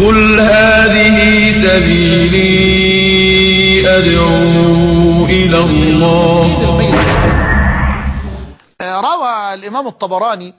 قل هذه سبيلي أدعو إلى الله. روى الإمام الطبراني،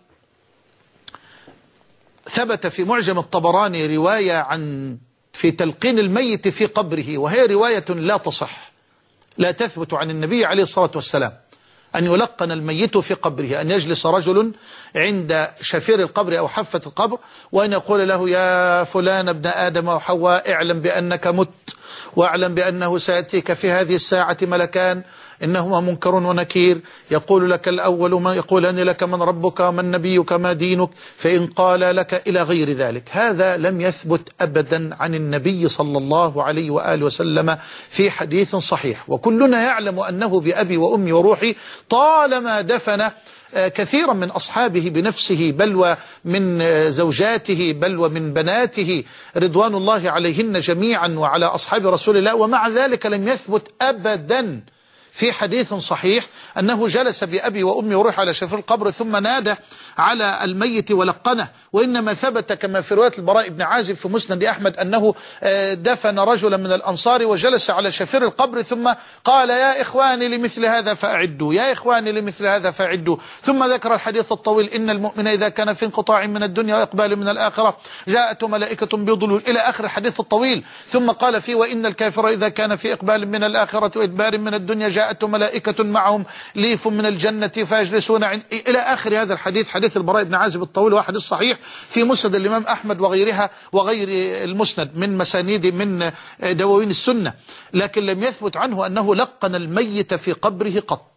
ثبت في معجم الطبراني رواية عن في تلقين الميت في قبره، وهي رواية لا تصح، لا تثبت عن النبي عليه الصلاة والسلام أن يلقن الميت في قبره، أن يجلس رجل عند شفير القبر أو حافة القبر وأن يقول له: يا فلان ابن آدم وحواء، اعلم بأنك مت، واعلم بأنه سيأتيك في هذه الساعة ملكان، إنهما منكر ونكير، يقول لك الأول يقولان لك من ربك ومن نبيك ما دينك، فإن قال لك إلى غير ذلك. هذا لم يثبت أبدا عن النبي صلى الله عليه وآله وسلم في حديث صحيح، وكلنا يعلم أنه بأبي وأمي وروحي طالما دفن كثيرا من أصحابه بنفسه، بل ومن زوجاته، بل ومن بناته رضوان الله عليهن جميعا وعلى أصحاب رسول الله، ومع ذلك لم يثبت أبدا في حديث صحيح أنه جلس بأبي وأمي وروح على شفير القبر ثم نادى على الميت ولقنه، وإنما ثبت كما في رواية البراء بن عازب في مسند أحمد أنه دفن رجلا من الأنصار وجلس على شفير القبر ثم قال: يا إخواني لمثل هذا فأعدوا، يا إخواني لمثل هذا فأعدوا، ثم ذكر الحديث الطويل: إن المؤمن إذا كان في انقطاع من الدنيا وإقبال من الآخرة جاءته ملائكة بظلول، إلى آخر الحديث الطويل. ثم قال فيه: وإن الكافر إذا كان في إقبال من الآخرة وإدبار من الدنيا جاءته ملائكة معهم ليف من الجنة فيجلسون إلى آخر هذا الحديث، حديث البراء بن عازب الطويل، وحديث صحيح في مسند الإمام أحمد وغيرها وغير المسند من مسانيد من دواوين السنة، لكن لم يثبت عنه أنه لقن الميت في قبره قط.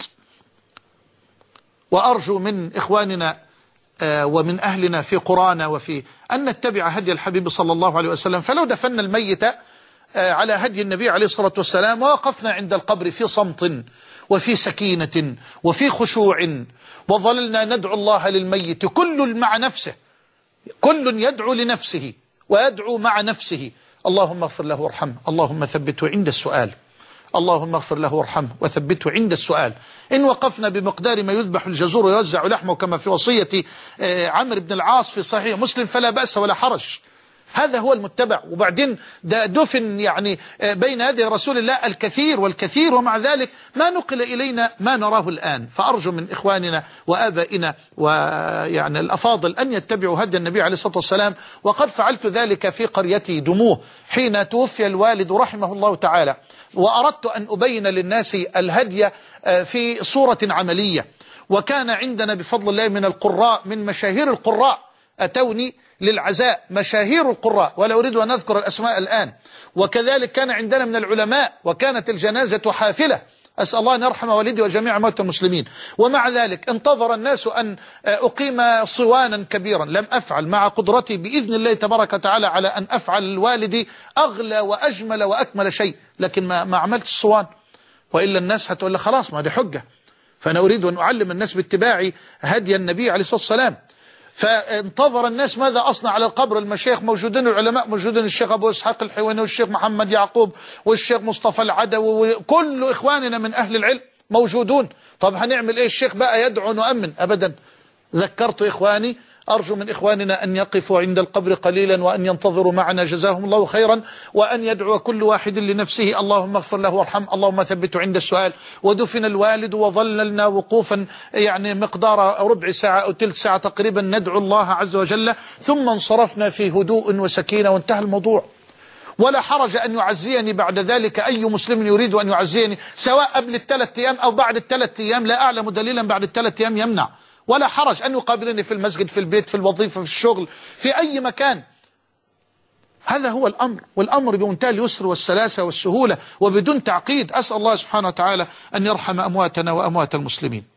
وأرجو من إخواننا ومن أهلنا في قرانا وفي أن نتبع هدي الحبيب صلى الله عليه وسلم، فلو دفن الميت على هدي النبي عليه الصلاة والسلام ووقفنا عند القبر في صمت وفي سكينة وفي خشوع وظللنا ندعو الله للميت، كل مع نفسه، كل يدعو لنفسه ويدعو مع نفسه: اللهم اغفر له وارحمه، اللهم ثبته عند السؤال، اللهم اغفر له وارحمه وثبته عند السؤال. إن وقفنا بمقدار ما يذبح الجزور ويوزع لحمه كما في وصية عمرو بن العاص في صحيح مسلم فلا بأس ولا حرج، هذا هو المتبع. وبعدين ده دفن يعني بين يدي رسول الله الكثير والكثير، ومع ذلك ما نقل إلينا ما نراه الآن. فأرجو من إخواننا وآبائنا ويعني الأفاضل أن يتبعوا هدي النبي عليه الصلاة والسلام، وقد فعلت ذلك في قريتي دموه حين توفي الوالد رحمه الله تعالى، وأردت أن أبين للناس الهدي في صورة عملية. وكان عندنا بفضل الله من القراء، من مشاهير القراء أتوني للعزاء، مشاهير القراء ولا أريد أن أذكر الأسماء الآن. وكذلك كان عندنا من العلماء، وكانت الجنازة حافلة، أسأل الله أن يرحم والدي وجميع موتى المسلمين. ومع ذلك انتظر الناس أن أقيم صوانا كبيرا، لم أفعل مع قدرتي بإذن الله تبارك وتعالى على أن أفعل لوالدي أغلى وأجمل وأكمل شيء، لكن ما عملت الصوان، وإلا الناس هتقول لي خلاص ما دي حجة. فأنا أريد أن أعلم الناس باتباع هدي النبي عليه الصلاة والسلام. فانتظر الناس ماذا أصنع على القبر. المشايخ موجودين، العلماء موجودين، الشيخ أبو إسحاق الحويني والشيخ محمد يعقوب والشيخ مصطفى العدوي وكل إخواننا من أهل العلم موجودون. طب هنعمل إيه؟ الشيخ بقى يدعو نؤمن؟ أبدا. ذكرت إخواني، أرجو من إخواننا أن يقفوا عند القبر قليلا وأن ينتظروا معنا جزاهم الله خيرا، وأن يدعو كل واحد لنفسه: اللهم اغفر له وارحمه، اللهم ثبته عند السؤال. ودفن الوالد وظللنا وقوفا يعني مقدار ربع ساعة أو تلت ساعة تقريبا ندعو الله عز وجل، ثم انصرفنا في هدوء وسكينة وانتهى الموضوع. ولا حرج أن يعزيني بعد ذلك أي مسلم يريد أن يعزيني، سواء قبل ال3 أيام أو بعد ال3 أيام، لا أعلم دليلا بعد ال3 أيام يمنع. ولا حرج أن يقابلني في المسجد، في البيت، في الوظيفة، في الشغل، في أي مكان. هذا هو الأمر، والأمر بمنتهى اليسر والسلاسة والسهولة وبدون تعقيد. أسأل الله سبحانه وتعالى أن يرحم أمواتنا وأموات المسلمين.